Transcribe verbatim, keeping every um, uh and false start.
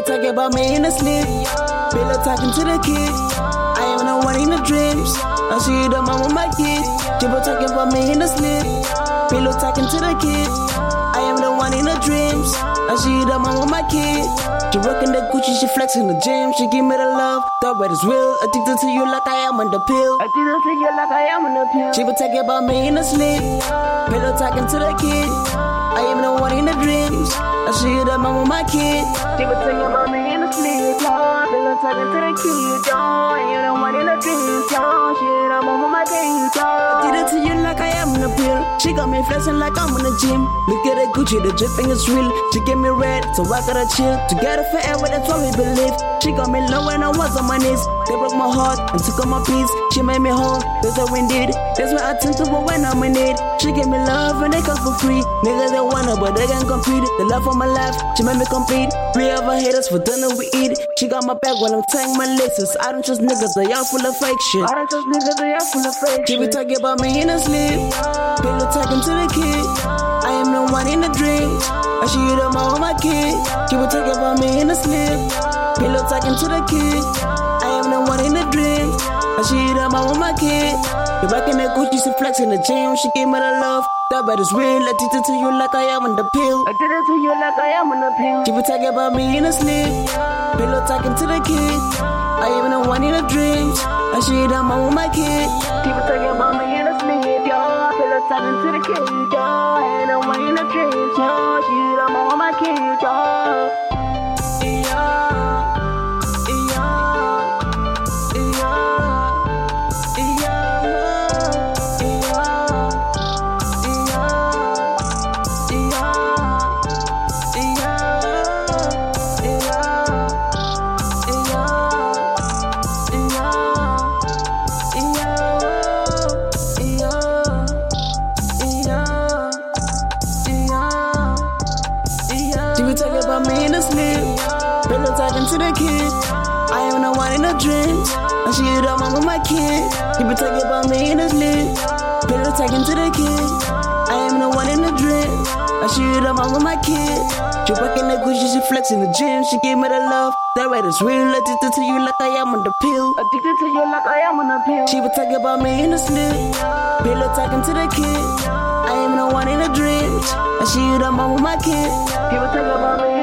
talk about me in the sleep. Pillow talking to the kid. I am the one in the dreams. I see the mom with my kid. People talking about me in the sleep. Pillow talking to the kid. I am the one in the dreams. I see the mom with my kid. She rockin' the Gucci, she flexing the gym. She give me the love, the red is real. Addicted to you like I am on the pill. Addicted to you like I am on the pill. She will talk about me in the sleep. Pillow talking to the kid. I am the one in the dreams. I see the mom with my kid. She will talk about me in the sleep. Pillow talking to the kid. I am the one in the dreams. She the mom with my kid. Addicted to you like I am on the pill. She got me flexing like I'm in the gym. Look at the Gucci, the dripping is real. She give me red, so I gotta chill. Together forever, that's what we believe. She got me low when I was on my knees. They broke my heart and took all my peace. She made me whole, that's what we did. That's why I turn to her when I'm in need. She gave me love and they come for free. Niggas they want her, but they can't compete. The love of my life, she made me complete. We ever hate us for dinner, we eat. She got my back while I'm tying my laces. I don't trust niggas, they all full of fake shit. I don't trust niggas, they all full of fake shit. She be talking about me in her sleep. Pillow talking to the kid. I am the one in the dreams. I see you the mom with my kid. She be talking about me in the sleep. Pillow talking to the kid. I am the one in the dream. I see you the mom with my kid. You rockin' that Gucci, she flex in the gym. She gave me the love, that bad is real. Addicted to you like I am on the pill. Addicted to you like I am on the pill. She be talking about me in the sleep. Pillow talking to the kid. I am the one in the dreams. I see you the mom with my kid. She be talking about me in the sleep, yo. Pillow talking to the kid, yo. I am the one in the dreams, yo. She the mom with my kid, yo. She be talking about me in the sleep. Pillow talking to the kid. I am the one in the dreams. I see you the mom with my kid. She be talking about me in the sleep. Pillow talking to the kid. I am the one in the dreams. I see you the mom with my kid. She rockin' the Gucci, she flex in the gym. She give me the love, that right is real. Addicted to you like I am on the pill. Addicted to you like I am on the pill. She be talking about me in the sleep. Pillow talking to the kid. I am the one in the dreams. I see you the mom with my kid. People talk about me